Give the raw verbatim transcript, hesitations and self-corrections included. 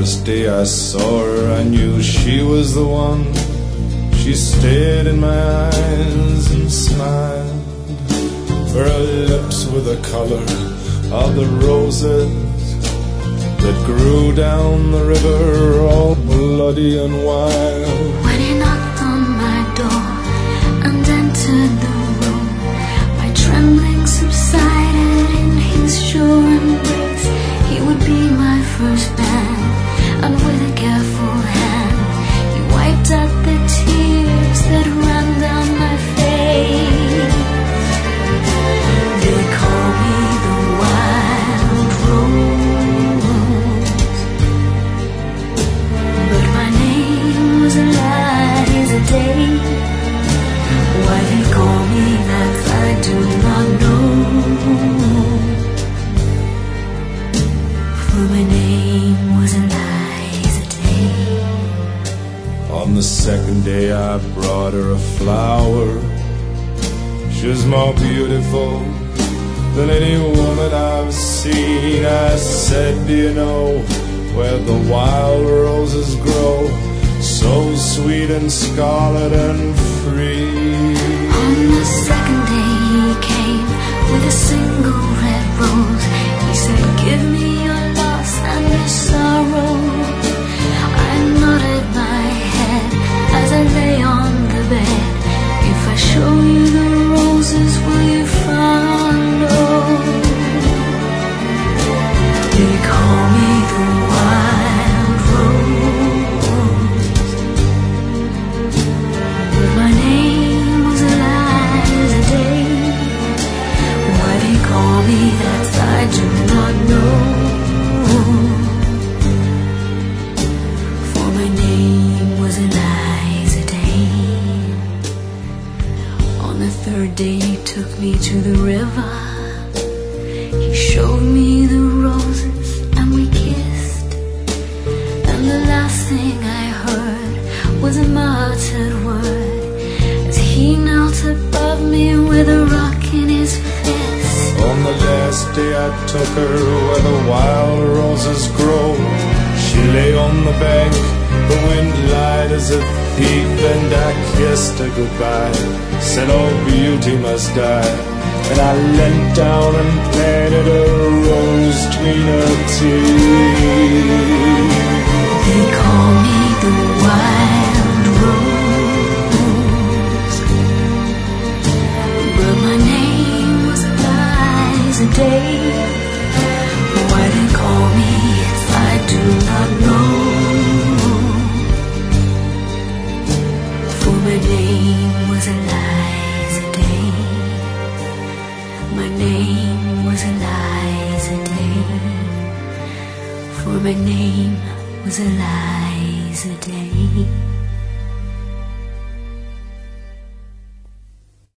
first day I saw her, I knew she was the one. She stared in my eyes and smiled. Her lips were the color of the roses that grew down the river, all bloody and wild. When he knocked on my door and entered the room, my trembling subsided in his sure embrace. He would be my first man, and with a careful hand he wiped out the tears that ran down my face. They call me the wild rose, but my name was Eliza Day. Why they call me that I do not know, for my name was Eliza Day. On the second day I brought her a flower. She was more beautiful than any woman I've seen. I said, do you know where the wild roses grow, so sweet and scarlet and free? On the second day he came with a single red rose. He said, give me your loss and your sorrow. I nodded my head as I lay on the bed. If I show you the roses, will you follow? They call me the wild rose, but my name was Eliza Day. Why they call me that I do not know, for my name was Eliza Day. On the third day he took me to the river. He showed me the roses and we kissed, and the last thing I heard was a muttered word as he knelt above me with a rock in his fist. On the last day I took her where the wild roses grow. She lay on the bank, the wind lied as a thief, and I kissed her goodbye, said all beauty must die. And I leant down and planted a rose between her teeth. They call me the wild rose, but my name was Eliza Day. Why they call me if I do not know, for my name was Eliza Day. My name was Eliza Day, for my name was Eliza Day.